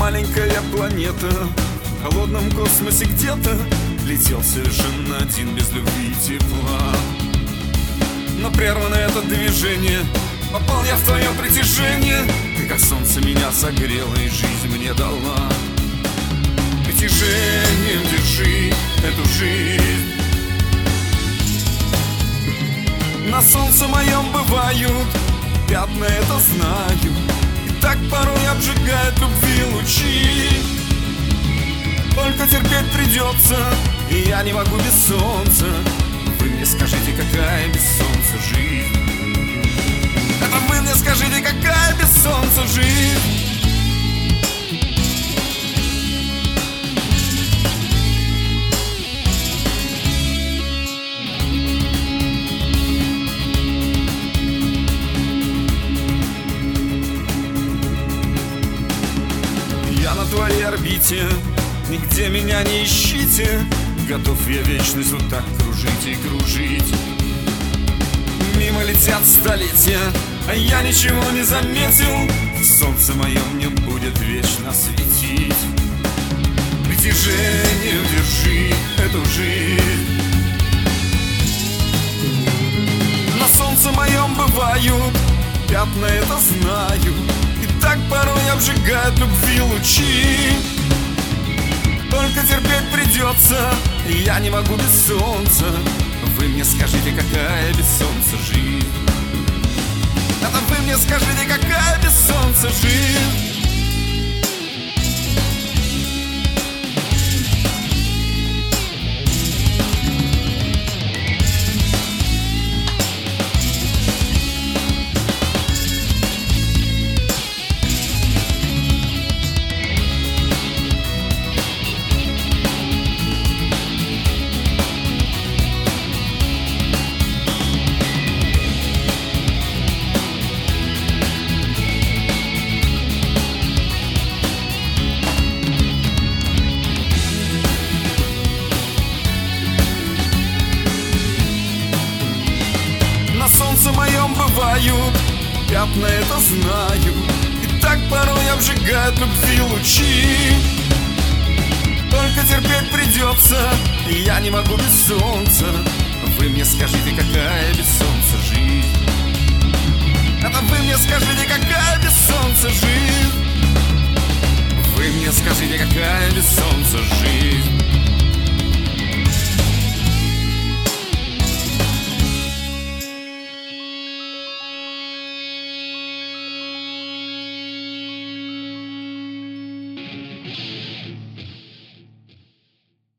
маленькая планета в холодном космосе где-то летел совершенно один, без любви и тепла. Но прервано это движение, попал я в твое притяжение. Ты как солнце меня согрела и жизнь мне дала. Притяжением держи эту жизнь. На солнце моем бывают пятна, это знаю, и так порой обжигает любви лучи. Только терпеть придется, и я не могу без солнца. Вы мне скажите, какая без солнца жизнь? Это вы мне скажите, какая без солнца жизнь? Я на твоей орбите, нигде меня не ищите. Готов я вечность вот так кружить и кружить. Мимо летят столетия, а я ничего не заметил. Солнце мое мне будет вечно светить. Притяжением держи эту жизнь. На солнце моем бывают пятна, это знаю, и так порой обжигают любви лучи. Только терпеть придется, и я не могу без солнца. Вы мне скажите, какая без солнца жизнь? Это вы мне скажите, какая без солнца жизнь? На солнце моем бывают пятна, это знаю, и так порой обжигают любви лучи. Только терпеть придется, и я не могу без солнца. Вы мне скажите, какая без солнца жизнь? Это вы мне скажите, какая без солнца жизнь? Вы мне скажите, какая без солнца жизнь?